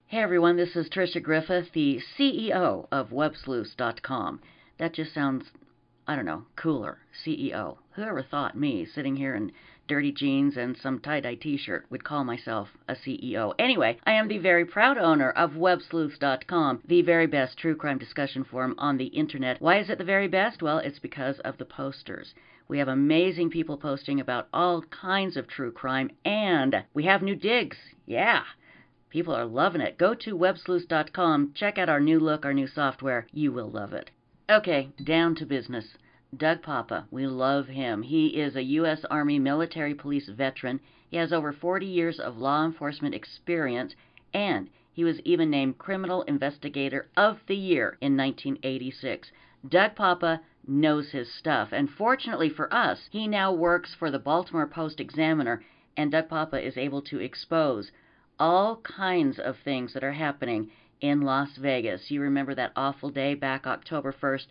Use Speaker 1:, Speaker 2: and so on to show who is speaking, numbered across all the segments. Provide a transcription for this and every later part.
Speaker 1: Hey everyone, this is Tricia Griffith, the CEO of WebSleuths.com. That just sounds, I don't know, cooler. CEO. Whoever thought me, sitting here in dirty jeans and some tie-dye t-shirt, would call myself a CEO. Anyway, I am the very proud owner of WebSleuths.com, the very best true crime discussion forum on the internet. Why is it the very best? Well, it's because of the posters. We have amazing people posting about all kinds of true crime, and we have new digs. Yeah. People are loving it. Go to websleuths.com, check out our new look, our new software. You will love it. Okay, down to business. Doug Papa, we love him. He is a U.S. Army military police veteran. He has over 40 years of law enforcement experience, and he was even named Criminal Investigator of the Year in 1986. Doug Papa knows his stuff, and fortunately for us, he now works for the Baltimore Post-Examiner, and Doug Papa is able to expose all kinds of things that are happening in Las Vegas. You remember that awful day back October 1st,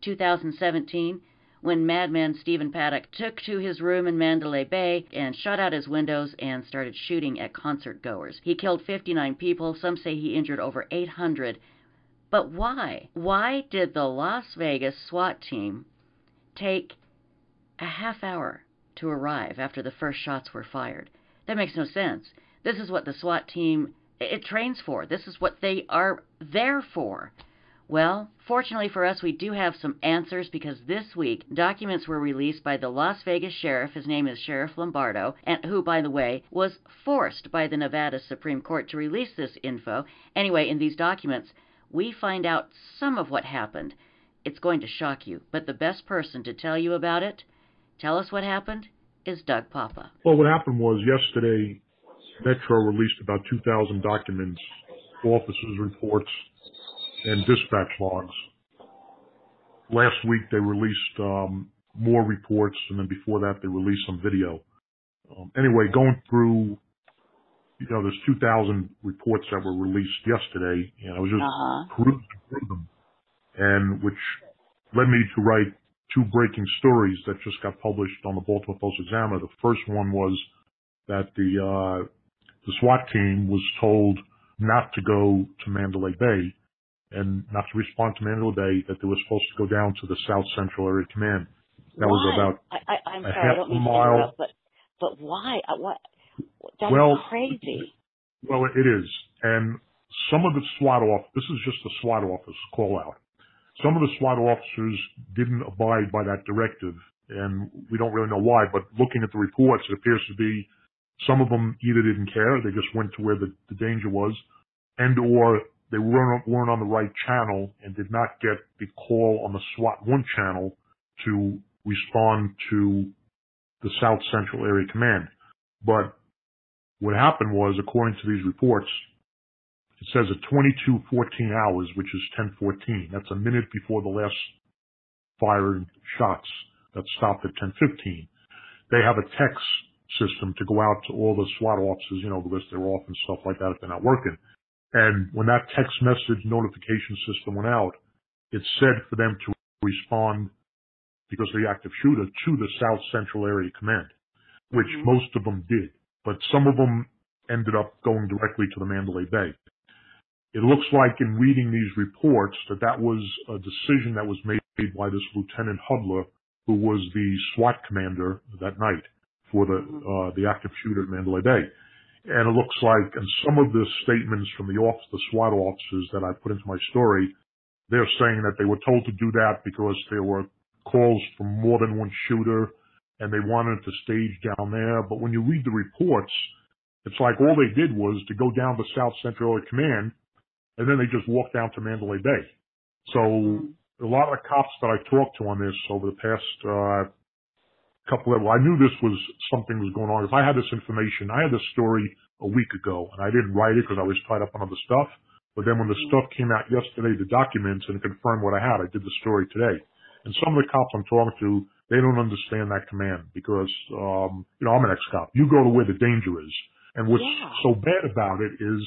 Speaker 1: 2017, when madman Stephen Paddock took to his room in Mandalay Bay and shot out his windows and started shooting at concert goers. He killed 59 people. Some say he injured over 800. But why? Why did the Las Vegas SWAT team take a half hour to arrive after the first shots were fired? That makes no sense. This is what the SWAT team, it trains for. This is what they are there for. Well, fortunately for us, we do have some answers because this week, documents were released by the Las Vegas sheriff. His name is Sheriff Lombardo, and who, by the way, was forced by the Nevada Supreme Court to release this info. Anyway, in these documents, we find out some of what happened. It's going to shock you, but the best person to tell you about it, tell us what happened, is Doug Papa.
Speaker 2: Well, what happened was yesterday, Metro released about 2,000 documents, officers' reports, and dispatch logs. Last week they released more reports, and then before that they released some video. Anyway, going through, there's 2,000 reports that were released yesterday, and I was just perusing through them, and which led me to write two breaking stories that just got published on the Baltimore Post-Examiner. The first one was that the SWAT team was told not to go to Mandalay Bay and not to respond to Mandalay Bay, that they were supposed to go down to the South Central Area Command. That was about
Speaker 1: I'm sorry, I don't mean to interrupt, but why? That's crazy.
Speaker 2: Well, it is. And some of the SWAT this is just the SWAT office call out. Some of the SWAT officers didn't abide by that directive, and we don't really know why, but looking at the reports, it appears to be some of them either didn't care, they just went to where the danger was, and or they weren't on the right channel and did not get the call on the SWAT 1 channel to respond to the South Central Area Command. But what happened was, according to these reports, it says at 22:14 hours, which is 10:14. That's a minute before the last firing shots that stopped at 10:15. They have a text system to go out to all the SWAT officers, because they're off and stuff like that if they're not working. And when that text message notification system went out, it said for them to respond, because of the active shooter, to the South Central Area Command, which most of them did. But some of them ended up going directly to the Mandalay Bay. It looks like in reading these reports that was a decision that was made by this Lieutenant Hudler, who was the SWAT commander that night for the active shooter at Mandalay Bay. And it looks like, and some of the statements from the SWAT officers that I put into my story, they're saying that they were told to do that because there were calls from more than one shooter and they wanted to stage down there. But when you read the reports, it's like all they did was to go down to South Central Area Command, and then they just walked down to Mandalay Bay. So a lot of the cops that I talked to on this over the past I knew this was something was going on. If I had this information, I had this story a week ago, and I didn't write it because I was tied up on other stuff. But then when the stuff came out yesterday, the documents, and it confirmed what I had, I did the story today. And some of the cops I'm talking to, they don't understand that command because, I'm an ex-cop. You go to where the danger is. And what's so bad about it is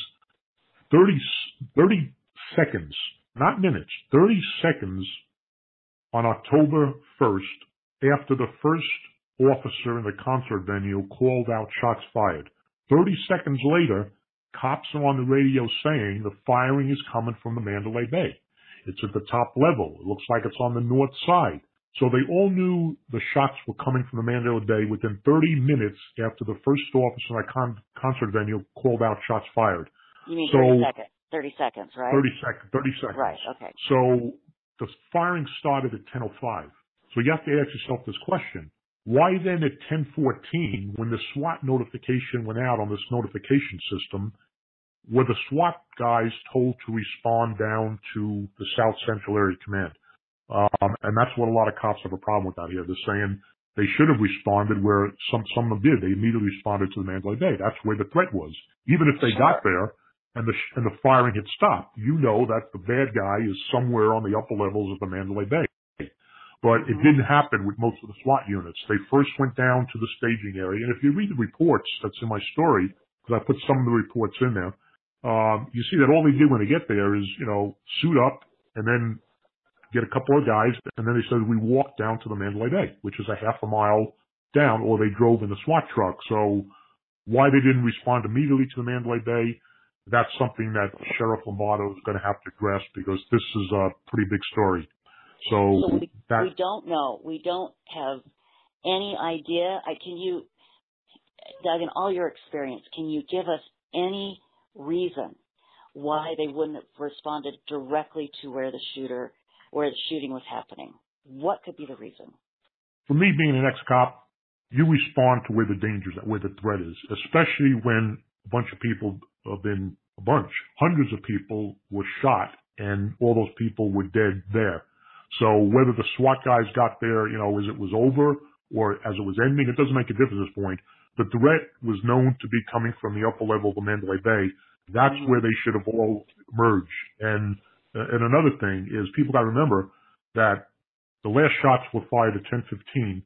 Speaker 2: 30 seconds, not minutes, 30 seconds on October 1st, after the first officer in the concert venue called out shots fired. 30 seconds later, cops are on the radio saying the firing is coming from the Mandalay Bay. It's at the top level. It looks like it's on the north side. So they all knew the shots were coming from the Mandalay Bay within 30 minutes after the first officer in that concert venue called out shots fired.
Speaker 1: You mean 30 seconds? 30 seconds, right?
Speaker 2: 30 seconds.
Speaker 1: Right, okay.
Speaker 2: So the firing started at 10:05. So you have to ask yourself this question. Why then at 10:14, when the SWAT notification went out on this notification system, were the SWAT guys told to respond down to the South Central Area Command? And that's what a lot of cops have a problem with out here. They're saying they should have responded where some of them did. They immediately responded to the Mandalay Bay. That's where the threat was. Even if they got there and the firing had stopped, you know that the bad guy is somewhere on the upper levels of the Mandalay Bay. But it didn't happen with most of the SWAT units. They first went down to the staging area. And if you read the reports that's in my story, because I put some of the reports in there, you see that all they did when they get there is, suit up and then get a couple of guys. And then they said, we walked down to the Mandalay Bay, which is a half a mile down, or they drove in the SWAT truck. So why they didn't respond immediately to the Mandalay Bay, that's something that Sheriff Lombardo is going to have to grasp, because this is a pretty big story. So
Speaker 1: we don't know. We don't have any idea. Can you, Doug, in all your experience, can you give us any reason why they wouldn't have responded directly to where the shooting was happening? What could be the reason?
Speaker 2: For me, being an ex-cop, you respond to where the danger is, where the threat is, especially when a bunch of people hundreds of people were shot and all those people were dead there. So whether the SWAT guys got there, as it was over or as it was ending, it doesn't make a difference at this point. The threat was known to be coming from the upper level of the Mandalay Bay. That's where they should have all merged. And another thing is, people got to remember that the last shots were fired at 10:15,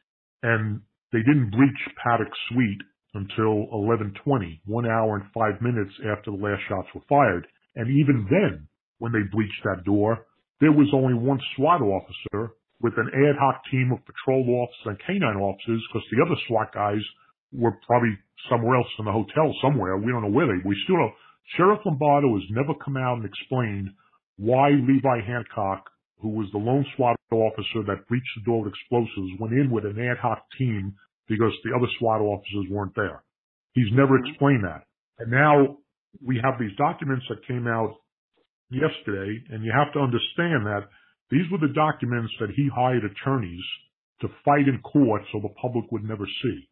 Speaker 2: and they didn't breach Paddock's suite until 11:20, 1 hour and 5 minutes after the last shots were fired. And even then, when they breached that door, there was only one SWAT officer with an ad hoc team of patrol officers and canine officers, because the other SWAT guys were probably somewhere else in the hotel somewhere. We don't know where we still don't. Sheriff Lombardo has never come out and explained why Levi Hancock, who was the lone SWAT officer that breached the door with explosives, went in with an ad hoc team because the other SWAT officers weren't there. He's never explained that. And now we have these documents that came out yesterday, and you have to understand that these were the documents that he hired attorneys to fight in court so the public would never see.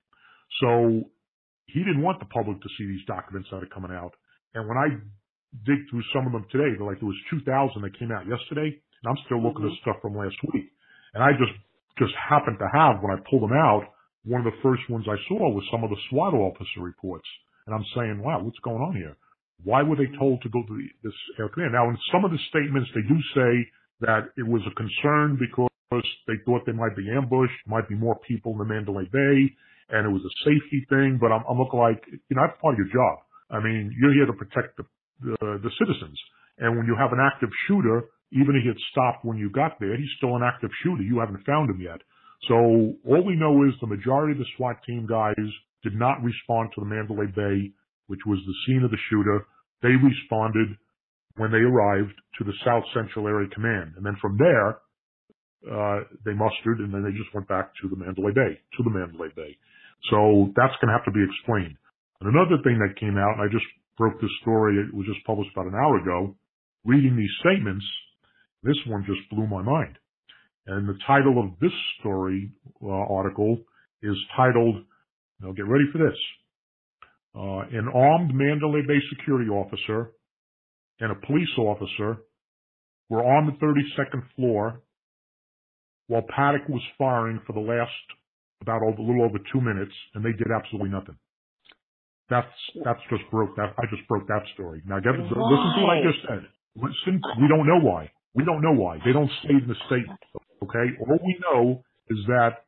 Speaker 2: So he didn't want the public to see these documents that are coming out. And when I dig through some of them today, there was 2,000 that came out yesterday, and I'm still looking at stuff from last week. And I just happened to have, when I pulled them out, one of the first ones I saw was some of the SWAT officer reports. And I'm saying, wow, what's going on here? Why were they told to go to this air command? Now, in some of the statements, they do say that it was a concern because they thought they might be ambushed, might be more people in the Mandalay Bay, and it was a safety thing. But I'm looking like, that's part of your job. I mean, you're here to protect the citizens. And when you have an active shooter, even if he had stopped when you got there, he's still an active shooter. You haven't found him yet. So all we know is the majority of the SWAT team guys did not respond to the Mandalay Bay, which was the scene of the shooter. They responded when they arrived to the South Central Area Command. And then from there, they mustered, and then they just went back to the Mandalay Bay. So that's going to have to be explained. And another thing that came out, and I just broke this story, it was just published about an hour ago, reading these statements, this one just blew my mind. And the title of this story article is titled, now get ready for this, an armed Mandalay Bay security officer and a police officer were on the 32nd floor while Paddock was firing for the last a little over 2 minutes, and they did absolutely nothing. That's just broke that. I just broke that story. Now, listen to what I just said. Listen, we don't know why. We don't know why. They don't say in the statement. Okay, all we know is that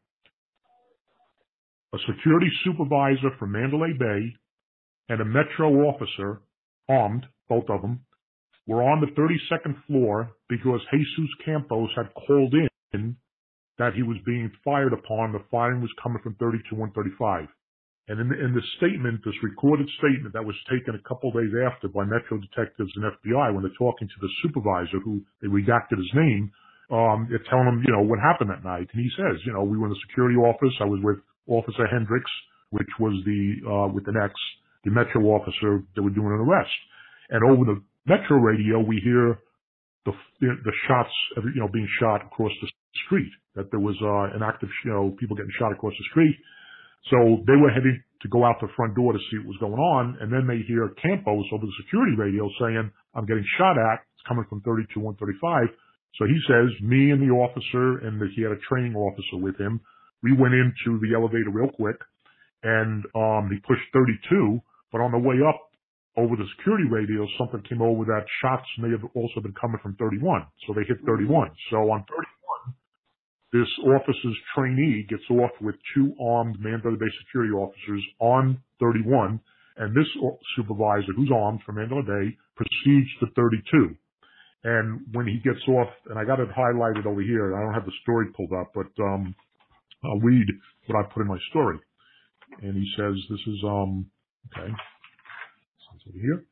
Speaker 2: a security supervisor from Mandalay Bay and a Metro officer, armed, both of them, were on the 32nd floor because Jesus Campos had called in that he was being fired upon. The firing was coming from 32 and 35. And in the statement, this recorded statement that was taken a couple of days after by Metro detectives and FBI, when they're talking to the supervisor, who they redacted his name, they're telling him, what happened that night. And he says, we were in the security office. I was with Officer Hendricks, which was with an X, the Metro officer that were doing an arrest. And over the Metro radio, we hear the shots, being shot across the street, that there was an active, people getting shot across the street. So they were heading to go out the front door to see what was going on, and then they hear Campos over the security radio saying, I'm getting shot at. It's coming from 32-135. So he says, me and the officer, and he had a training officer with him, we went into the elevator real quick, and he pushed 32, but on the way up over the security radio, something came over that shots may have also been coming from 31. So they hit 31. So on 31, this officer's trainee gets off with two armed Mandalay Bay security officers on 31, and this supervisor, who's armed from Mandalay Bay, proceeds to 32. And when he gets off, and I got it highlighted over here, I don't have the story pulled up, but I'll read what I put in my story. And he says, this is, okay, it's over here.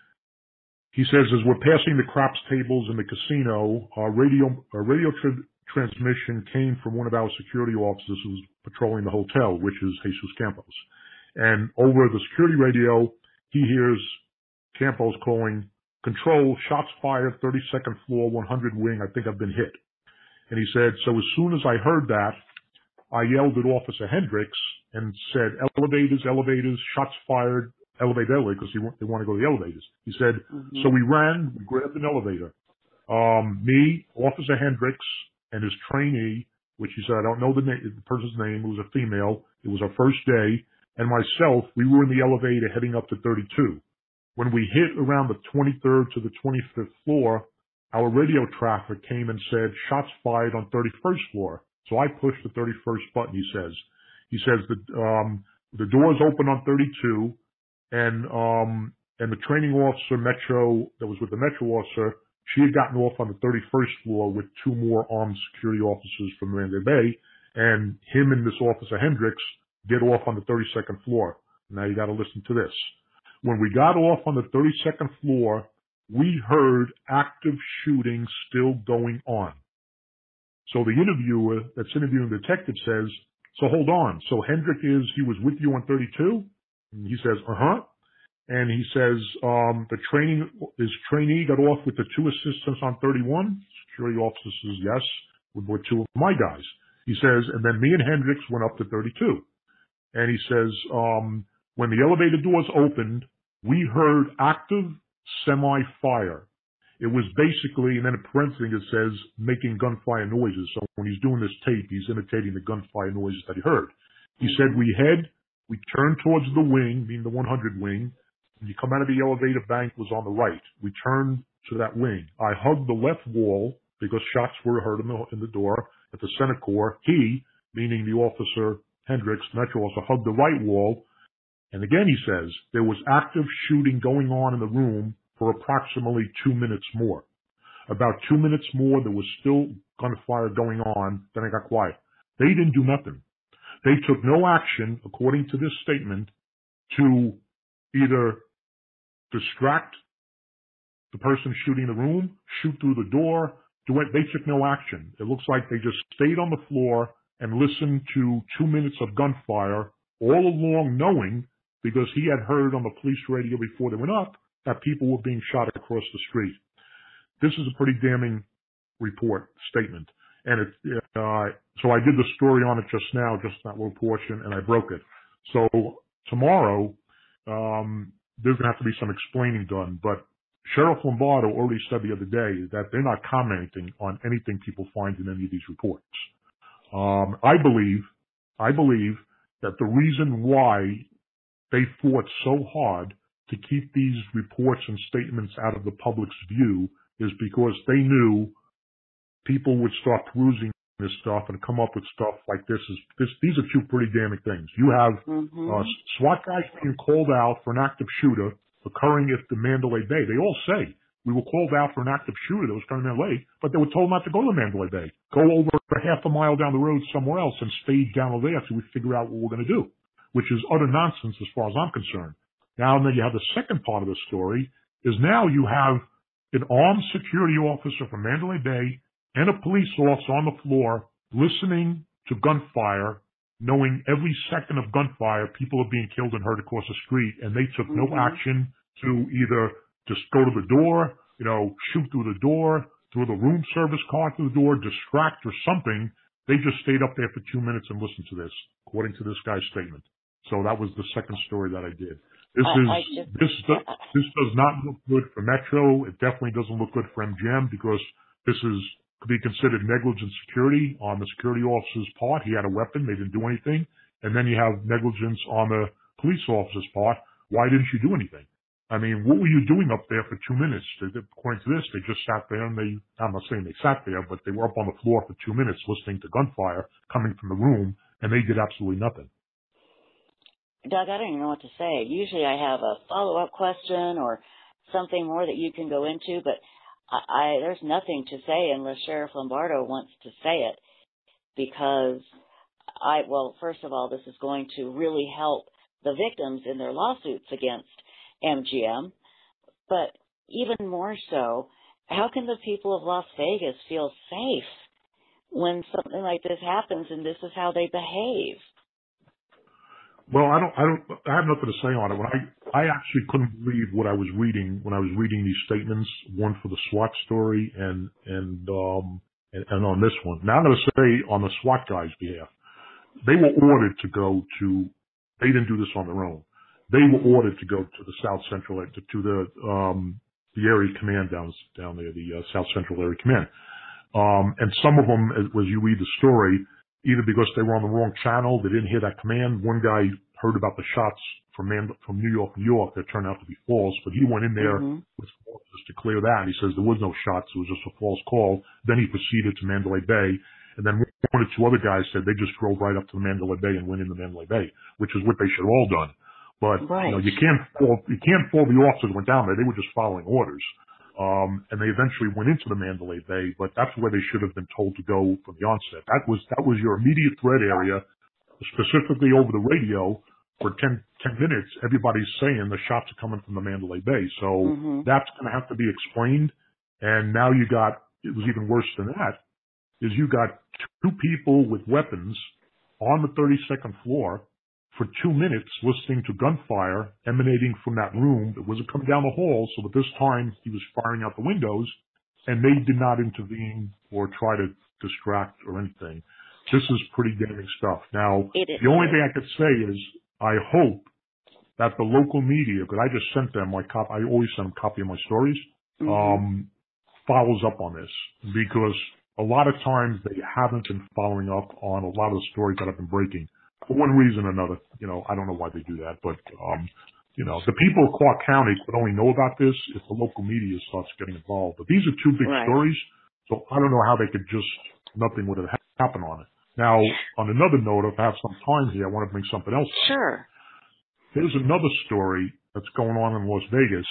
Speaker 2: He says, as we're passing the craps tables in the casino, our radio transmission came from one of our security officers who was patrolling the hotel, which is Jesus Campos. And over the security radio, he hears Campos calling, control, shots fired, 32nd floor, 100 wing, I think I've been hit. And he said, so as soon as I heard that, I yelled at Officer Hendricks and said, elevators, elevators, shots fired, elevator, because they want to go to the elevators. He said, so we ran, we grabbed an elevator. Me, Officer Hendricks, and his trainee, which he said, I don't know the person's name, it was a female, it was our first day, and myself, we were in the elevator heading up to 32. When we hit around the 23rd to the 25th floor, our radio traffic came and said, shots fired on 31st floor. So I pushed the 31st button, he says. He says that the doors open on 32, and the training officer, Metro, that was with the Metro officer, she had gotten off on the 31st floor with two more armed security officers from Mandalay Bay, and him and this officer Hendricks get off on the 32nd floor. Now you got to listen to this. When we got off on the 32nd floor, we heard active shooting still going on. So the interviewer that's interviewing the detective says, so hold on. So he was with you on 32? And he says, uh-huh. And he says, his trainee got off with the two assistants on 31. Security officer says, yes, with two of my guys. He says, and then me and Hendricks went up to 32. And he says, when the elevator doors opened, we heard active semi-fire. It was basically, and then in parentheses it says, making gunfire noises. So when he's doing this tape, he's imitating the gunfire noises that he heard. He said, we turned towards the wing, meaning the 100 wing. When you come out of the elevator, bank was on the right. We turned to that wing. I hugged the left wall because shots were heard in the door at the center core. He, meaning the officer Hendricks, Metro, also hugged the right wall. And again, he says, there was active shooting going on in the room for approximately 2 minutes more. About 2 minutes more, there was still gunfire going on. Then it got quiet. They didn't do nothing. They took no action, according to this statement, to either distract the person shooting the room, shoot through the door. They took no action. It looks like they just stayed on the floor and listened to 2 minutes of gunfire, all along knowing, because he had heard on the police radio before they went up, that people were being shot across the street. This is a pretty damning statement. And so I did the story on it just now, just that little portion, and I broke it. So tomorrow, there's going to have to be some explaining done, but Sheriff Lombardo already said the other day that they're not commenting on anything people find in any of these reports. I believe that the reason why they fought so hard to keep these reports and statements out of the public's view is because they knew people would start perusing this stuff and come up with stuff like this. These are two pretty damning things. You have SWAT guys being called out for an active shooter occurring at the Mandalay Bay. They all say, we were called out for an active shooter that was coming to Mandalay, but they were told not to go to Mandalay Bay. Go over half a mile down the road somewhere else and stay down over there so we figure out what we're going to do. which is utter nonsense as far as I'm concerned. Now, and then you have the second part of the story is now you have an armed security officer from Mandalay Bay and a police officer on the floor listening to gunfire, knowing every second of gunfire, people are being killed and hurt across the street, and they took no action to either just go to the door, shoot through the door, through the room service car through the door, distract or something. They just stayed up there for 2 minutes and listened to this, according to this guy's statement. So that was the second story that I did. This does not look good for Metro. It definitely doesn't look good for MGM because this could be considered negligent security on the security officer's part. He had a weapon. They didn't do anything. And then you have negligence on the police officer's part. Why didn't you do anything? I mean, what were you doing up there for 2 minutes? According to this, they just sat there and I'm not saying they sat there, but they were up on the floor for 2 minutes listening to gunfire coming from the room, and they did absolutely nothing.
Speaker 1: Doug, I don't even know what to say. Usually I have a follow-up question or something more that you can go into, but there's nothing to say unless Sheriff Lombardo wants to say it, because first of all, this is going to really help the victims in their lawsuits against MGM, but even more so, how can the people of Las Vegas feel safe when something like this happens and this is how they behave?
Speaker 2: Well, I have nothing to say on it. I actually couldn't believe what I was reading when I was reading these statements, one for the SWAT story and on this one. Now I'm going to say on the SWAT guys' behalf, they were ordered to go to, they didn't do this on their own. They were ordered to go to the South Central, to the area command down there, the South Central Area Command. And some of them, as you read the story, either because they were on the wrong channel, they didn't hear that command. One guy heard about the shots from New York that turned out to be false, but he went in there with officers to clear that. He says there was no shots, it was just a false call. Then he proceeded to Mandalay Bay, and then one or two other guys said they just drove right up to the Mandalay Bay and went into Mandalay Bay, which is what they should have all done. But you can't fault the officers who went down there. They were just following orders. And they eventually went into the Mandalay Bay, but that's where they should have been told to go from the onset. That was your immediate threat area, specifically over the radio for 10 minutes. Everybody's saying the shots are coming from the Mandalay Bay. So that's going to have to be explained. And now it was even worse than that, is you got two people with weapons on the 32nd floor for 2 minutes listening to gunfire emanating from that room. It wasn't coming down the hall, so at this time he was firing out the windows, and they did not intervene or try to distract or anything. This is pretty damning stuff. Now, the only thing I could say is I hope that the local media, because I just sent them I always send them a copy of my stories, follows up on this, because a lot of times they haven't been following up on a lot of the stories that have been breaking. For one reason or another, I don't know why they do that, but, the people of Clark County could only know about this if the local media starts getting involved. But these are two big stories, so I don't know how they could nothing would have happened on it. Now, on another note, if I have some time here, I want to bring something else up.
Speaker 1: Sure.
Speaker 2: There's another story that's going on in Las Vegas,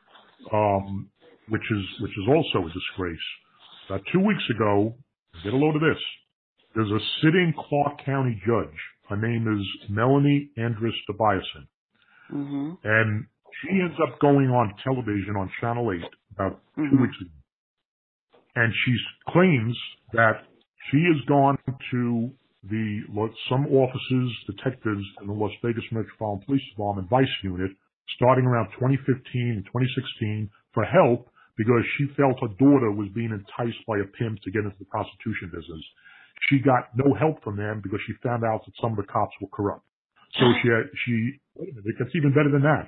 Speaker 2: which is also a disgrace. About 2 weeks ago, get a load of this. There's a sitting Clark County judge. Her name is Melanie Andrus Tobiasen. And she ends up going on television on Channel 8 about 2 weeks ago. And she claims that she has gone to some officers, detectives in the Las Vegas Metropolitan Police Department Vice Unit, starting around 2015 and 2016, for help because she felt her daughter was being enticed by a pimp to get into the prostitution business. She got no help from them because she found out that some of the cops were corrupt. So she wait a minute, it gets even better than that.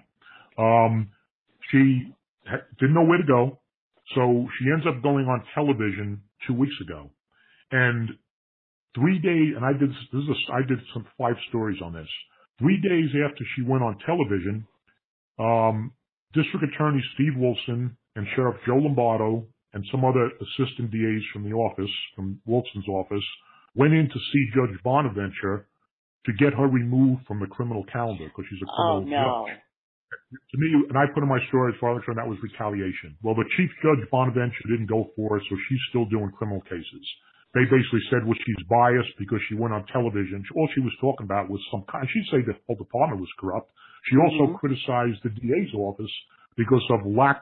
Speaker 2: She didn't know where to go, so she ends up going on television 2 weeks ago. And 3 days, and I did some 5 stories on this. 3 days after she went on television, District Attorney Steve Wilson and Sheriff Joe Lombardo and some other assistant DAs from the office, from Wilson's office, went in to see Judge Bonaventure to get her removed from the criminal calendar because she's a criminal judge. To me, and I put in my story as far as that was retaliation. Well, the Chief Judge Bonaventure didn't go for it, so she's still doing criminal cases. they basically said, well, she's biased because she went on television. All she was talking about was some kind. She'd say the whole department was corrupt. She also criticized the DA's office because of lax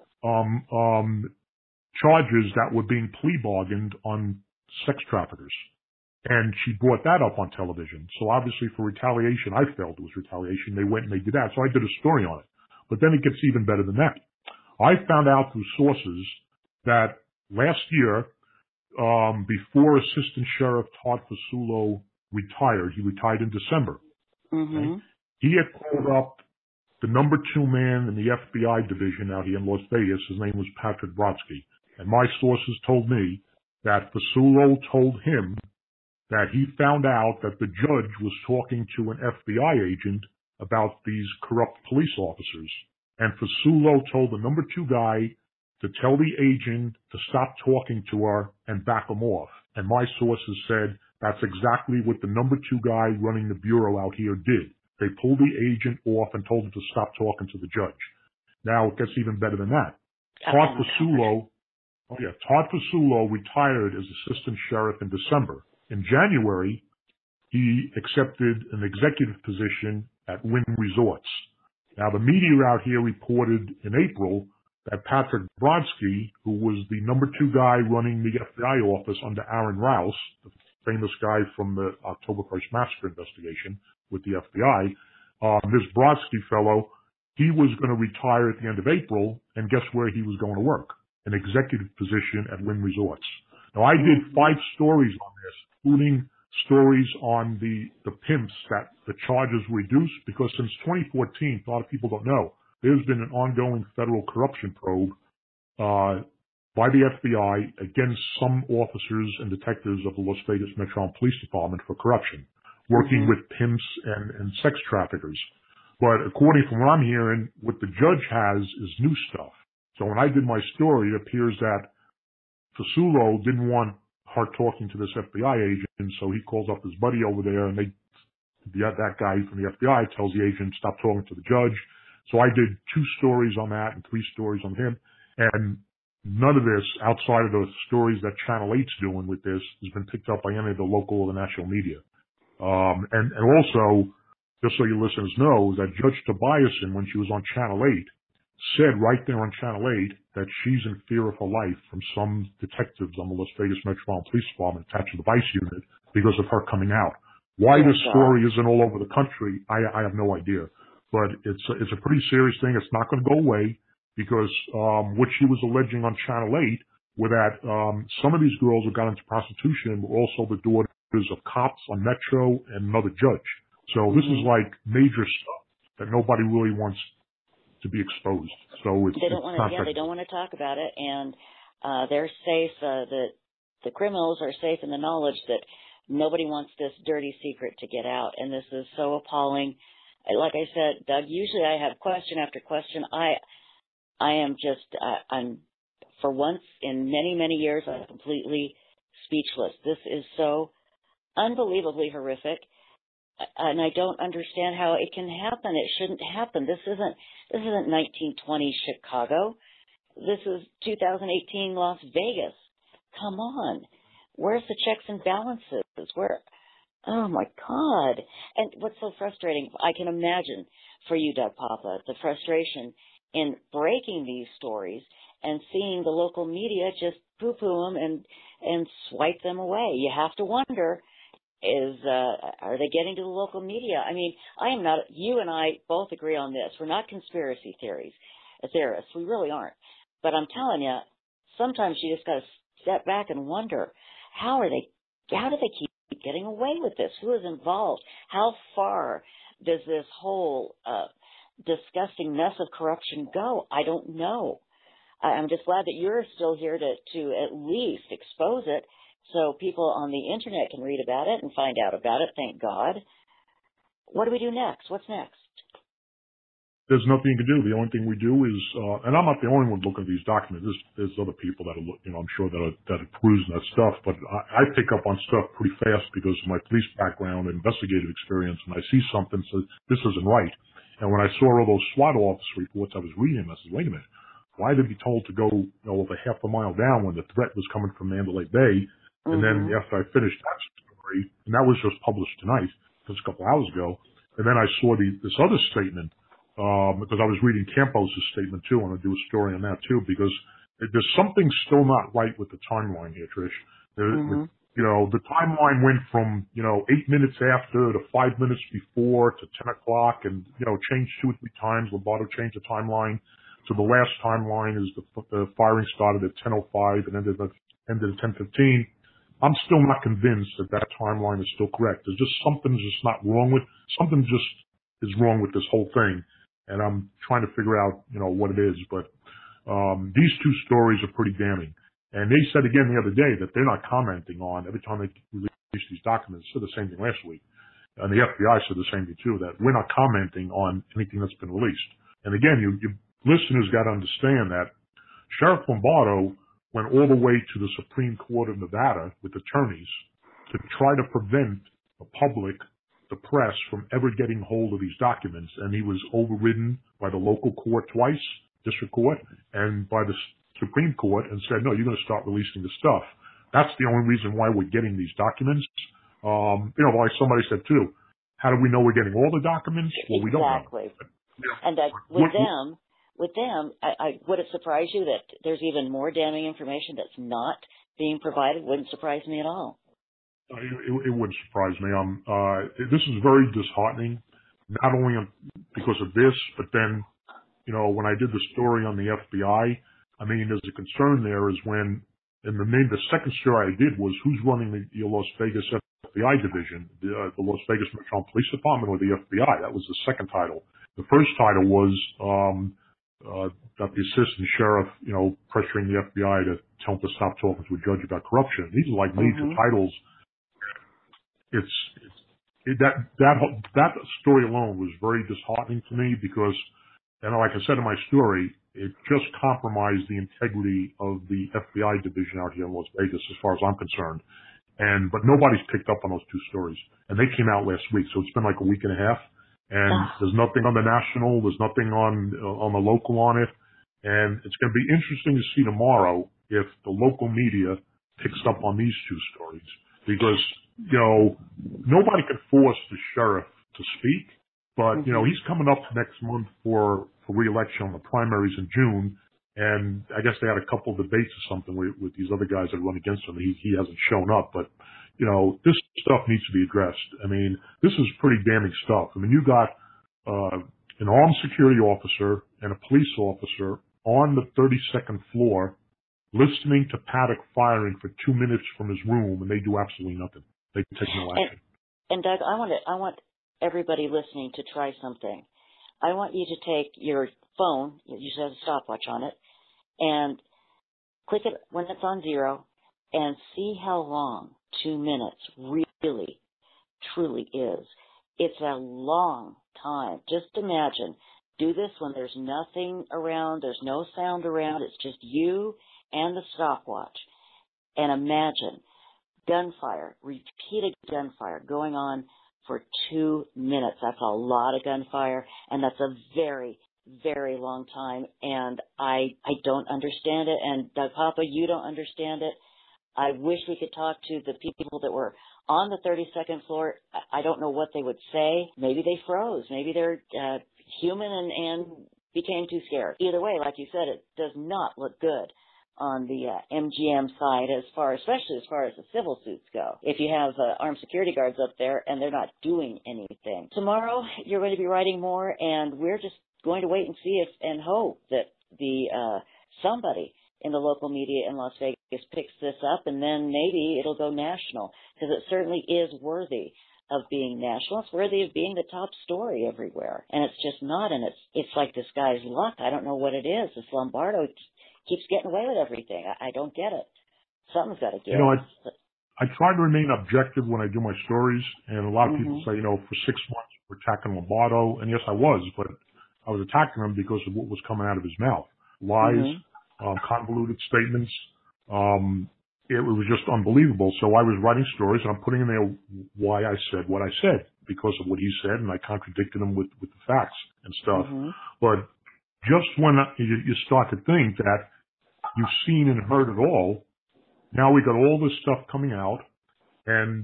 Speaker 2: charges that were being plea bargained on sex traffickers. And she brought that up on television. So obviously for retaliation, I felt it was retaliation. They went and they did that. So I did a story on it. But then it gets even better than that. I found out through sources that last year, before Assistant Sheriff Todd Fasulo retired, he retired in December. Okay? He had called up the number 2 man in the FBI division out here in Las Vegas. His name was Patrick Brodsky. And my sources told me that Fasulo told him that he found out that the judge was talking to an FBI agent about these corrupt police officers. And Fasulo told the number 2 guy to tell the agent to stop talking to her and back him off. And my sources said that's exactly what the number 2 guy running the bureau out here did. They pulled the agent off and told him to stop talking to the judge. Now it gets even better than that. Todd Fasulo retired as assistant sheriff in December. In January, he accepted an executive position at Wynn Resorts. Now the media out here reported in April that Patrick Brodsky, who was the number 2 guy running the FBI office under Aaron Rouse, the famous guy from the October 1st massacre investigation with the FBI, this Brodsky fellow, he was going to retire at the end of April, and guess where he was going to work? An executive position at Wynn Resorts. Now I did 5 stories on this, including stories on the pimps that the charges were reduced, because since 2014, a lot of people don't know, there's been an ongoing federal corruption probe by the FBI against some officers and detectives of the Las Vegas Metropolitan Police Department for corruption, working with pimps and sex traffickers. But according from what I'm hearing, what the judge has is new stuff. So when I did my story, it appears that Fasulo didn't want her talking to this FBI agent, so he calls up his buddy over there, and that guy from the FBI tells the agent, stop talking to the judge. So I did 2 stories on that and 3 stories on him, and none of this, outside of the stories that Channel 8's doing with this, has been picked up by any of the local or the national media. And also, just so your listeners know, is that Judge Tobiasen, when she was on Channel 8, said right there on Channel 8 that she's in fear of her life from some detectives on the Las Vegas Metropolitan Police Department attached to the Vice Unit because of her coming out. Why this story isn't all over the country, I have no idea. But it's a pretty serious thing. It's not going to go away because what she was alleging on Channel 8 were that some of these girls who got into prostitution were also the daughters of cops on Metro and another judge. So this is like major stuff that nobody really wants to be exposed. So
Speaker 3: they don't want to talk about it, and they're safe. The criminals are safe in the knowledge that nobody wants this dirty secret to get out, and this is so appalling. Like I said, Doug, usually I have question after question. I'm for once in many, many years, I'm completely speechless. This is so unbelievably horrific, and I don't understand how it can happen. It shouldn't happen. This isn't 1920 Chicago. This is 2018 Las Vegas. Come on. Where's the checks and balances? Oh, my God. And what's so frustrating, I can imagine for you, Doug Papa, the frustration in breaking these stories and seeing the local media just poo-poo them and swipe them away. You have to wonder, are they getting to the local media? I mean, you and I both agree on this. We're not conspiracy theorists. We really aren't. But I'm telling you, sometimes you just got to step back and wonder, how do they keep getting away with this? Who is involved? How far does this whole disgusting mess of corruption go? I don't know. I'm just glad that you're still here to at least expose it so people on the internet can read about it and find out about it. Thank God. What do we do next? What's next?
Speaker 2: There's nothing you can do. The only thing we do is, and I'm not the only one looking at these documents. There's other people that are, I'm sure that are perusing that stuff. But I pick up on stuff pretty fast because of my police background and investigative experience, and I see something so this isn't right. And when I saw all those SWAT officer reports I was reading, I said, wait a minute, why did he be told to go over half a mile down when the threat was coming from Mandalay Bay? And then after I finished that story, and that was just published tonight, just a couple hours ago, and then I saw this other statement, because I was reading Campos' statement too. I want to do a story on that too, because there's something still not right with the timeline here, Trish. The timeline went from, 8 minutes after to 5 minutes before to 10 o'clock and, changed 2 or 3 times. Lombardo changed the timeline. So the last timeline is the firing started at 10:05 and ended at 10:15. I'm still not convinced that timeline is still correct. There's just something's just not wrong something just is wrong with this whole thing. And I'm trying to figure out, what it is. But, these 2 stories are pretty damning. And they said again the other day that they're not commenting on every time they release these documents. They said the same thing last week. And the FBI said the same thing too, that we're not commenting on anything that's been released. And again, you listeners got to understand that Sheriff Lombardo went all the way to the Supreme Court of Nevada with attorneys to try to prevent the public, the press, from ever getting hold of these documents. And he was overridden by the local court twice, district court, and by the Supreme Court, and said, no, you're going to start releasing the stuff. That's the only reason why we're getting these documents. Like somebody said too, how do we know we're getting all the documents? Well, we don't know.
Speaker 3: Exactly. And with them, would it surprise you that there's even more damning information that's not being provided? Wouldn't surprise me at all.
Speaker 2: It wouldn't surprise me. This is very disheartening, not only because of this, but then, when I did the story on the FBI, there's a concern there is when, the second story I did was who's running the Las Vegas FBI division, the Las Vegas Metropolitan Police Department or the FBI. That was the second title. The first title was that the assistant sheriff, pressuring the FBI to tell him to stop talking to a judge about corruption. These are like major titles. That story alone was very disheartening to me because, like I said in my story, it just compromised the integrity of the FBI division out here in Las Vegas, as far as I'm concerned. But nobody's picked up on those 2 stories, and they came out last week, so it's been like a week and a half. And there's nothing on the national, there's nothing on the local on it, and it's going to be interesting to see tomorrow if the local media picks up on these 2 stories, because nobody can force the sheriff to speak. But, he's coming up next month for re-election on the primaries in June. And I guess they had a couple of debates or something with these other guys that run against him. He hasn't shown up. But, this stuff needs to be addressed. This is pretty damning stuff. You got an armed security officer and a police officer on the 32nd floor listening to Paddock firing for 2 minutes from his room, and they do absolutely nothing. They take no action.
Speaker 3: And Doug, I want everybody listening to try something. I want you to take your phone, you should have a stopwatch on it, and click it when it's on 0 and see how long 2 minutes really, truly is. It's a long time. Just imagine, do this when there's nothing around, there's no sound around, it's just you and the stopwatch. And imagine gunfire, repeated gunfire going on for 2 minutes. That's a lot of gunfire, and that's a very, very long time, and I don't understand it, and Doug Papa, you don't understand it. I wish we could talk to the people that were on the 32nd floor. I don't know what they would say. Maybe they froze. Maybe they're human and became too scared. Either way, like you said, it does not look good on the MGM side, especially as far as the civil suits go. If you have armed security guards up there and they're not doing anything. Tomorrow, you're going to be writing more, and we're just going to wait and see and hope that somebody in the local media in Las Vegas picks this up, and then maybe it'll go national, because it certainly is worthy of being national. It's worthy of being the top story everywhere, and it's just not, and it's like this guy's luck. I don't know what it is. This Lombardo keeps getting away with everything. I don't get it. Something's got to give.
Speaker 2: I try to remain objective when I do my stories, and a lot of people say, for 6 months we're attacking Lombardo, and yes, I was, but I was attacking him because of what was coming out of his mouth. Lies, convoluted statements. It was just unbelievable. So I was writing stories, and I'm putting in there why I said what I said, because of what he said, and I contradicted him with the facts and stuff. But just when you start to think that you've seen and heard it all, Now we got all this stuff coming out, and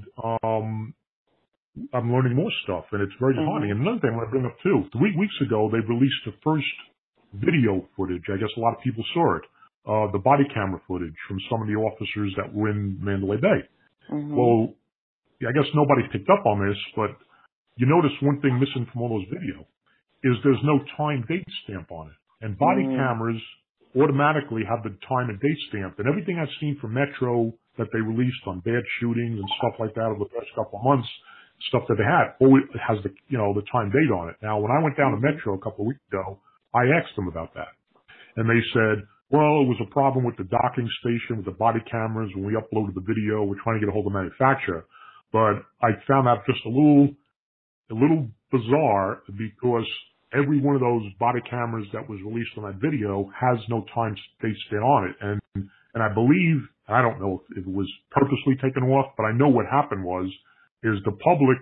Speaker 2: I'm learning more stuff, and it's very disheartening. And another thing I want to bring up too, 3 weeks ago they released the first video footage. I guess a lot of people saw it. The body camera footage from some of the officers that were in Mandalay Bay. Well, I guess nobody picked up on this, but you notice one thing missing from all those videos is there's no time date stamp on it. And body cameras automatically have the time and date stamp. And everything I've seen from Metro that they released on bad shootings and stuff like that over the past couple of months, stuff that they had, always has the, the time date on it. Now, when I went down to Metro a couple of weeks ago, I asked them about that. And they said, well, it was a problem with the docking station with the body cameras. When we uploaded the video, we're trying to get a hold of the manufacturer. But I found that just a little bizarre, because every one of those body cameras that was released on that video has no time date stamp on it. And I believe, I don't know if it was purposely taken off, but I know what happened is the public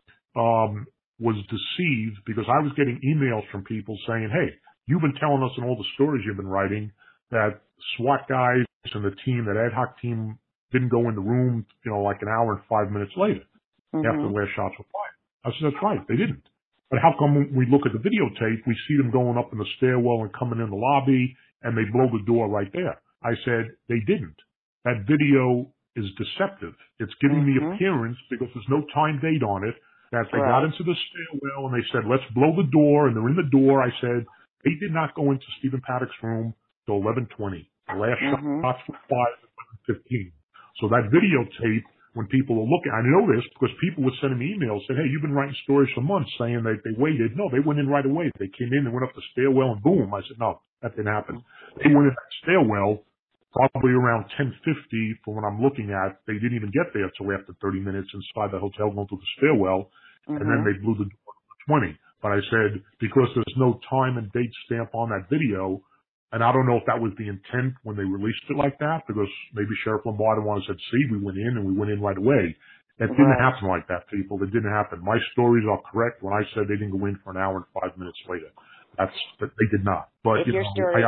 Speaker 2: was deceived, because I was getting emails from people saying, hey, you've been telling us in all the stories you've been writing that SWAT guys and the team, that ad hoc team, didn't go in the room, like an hour and 5 minutes later after the last shots were fired. I said, that's right, they didn't. But how come when we look at the videotape, we see them going up in the stairwell and coming in the lobby, and they blow the door right there? I said, they didn't. That video is deceptive. It's giving the appearance, because there's no time date on it, that they got into the stairwell and they said, let's blow the door, and they're in the door. I said, they did not go into Stephen Paddock's room till 11:20. The last shots were fired at 11:15. So that videotape, when people are looking, I know this because people were sending me emails saying, hey, you've been writing stories for months saying that they waited. No, they went in right away. They came in and went up the stairwell and boom. I said, no, that didn't happen. They went in that stairwell probably around 10:50 from what I'm looking at. They didn't even get there till after 30 minutes inside the hotel going through the stairwell, and then they blew the door at 20. But I said, because there's no time and date stamp on that video, and I don't know if that was the intent when they released it like that, because maybe Sheriff Lombardo wanted to see we went in and we went in right away. That didn't happen like that, people. It didn't happen. My stories are correct when I said they didn't go in for an hour and 5 minutes later. They did not. But
Speaker 3: if your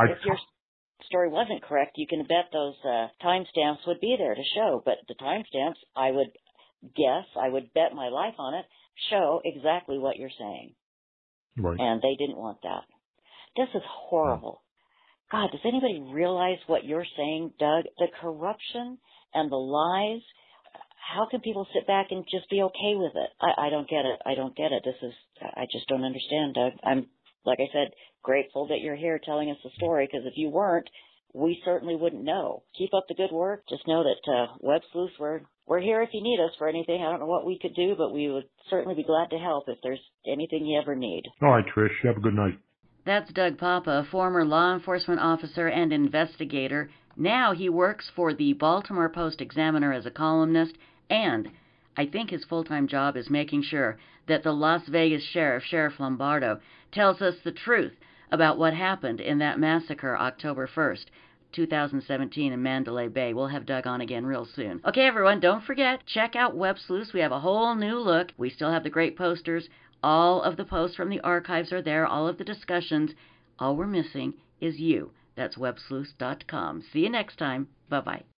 Speaker 3: story wasn't correct, you can bet those timestamps would be there to show. But the timestamps, I would bet my life on it, show exactly what you're saying.
Speaker 2: Right.
Speaker 3: And they didn't want that. This is horrible. God, does anybody realize what you're saying, Doug? The corruption and the lies. How can people sit back and just be okay with it? I don't get it. I don't get it. I just don't understand, Doug. I'm, like I said, grateful that you're here telling us the story, because if you weren't, we certainly wouldn't know. Keep up the good work. Just know that Web Sleuths, we're here if you need us for anything. I don't know what we could do, but we would certainly be glad to help if there's anything you ever need.
Speaker 2: All right, Trish. Have a good night.
Speaker 1: That's Doug Papa, former law enforcement officer and investigator. Now he works for the Baltimore Post-Examiner as a columnist, and I think his full-time job is making sure that the Las Vegas sheriff, Sheriff Lombardo, tells us the truth about what happened in that massacre October 1st, 2017 in Mandalay Bay. We'll have Doug on again real soon. Okay, everyone, don't forget, check out Web Sleuths. We have a whole new look. We still have the great posters. All of the posts from the archives are there, all of the discussions. All we're missing is you. That's websleuths.com. See you next time. Bye-bye.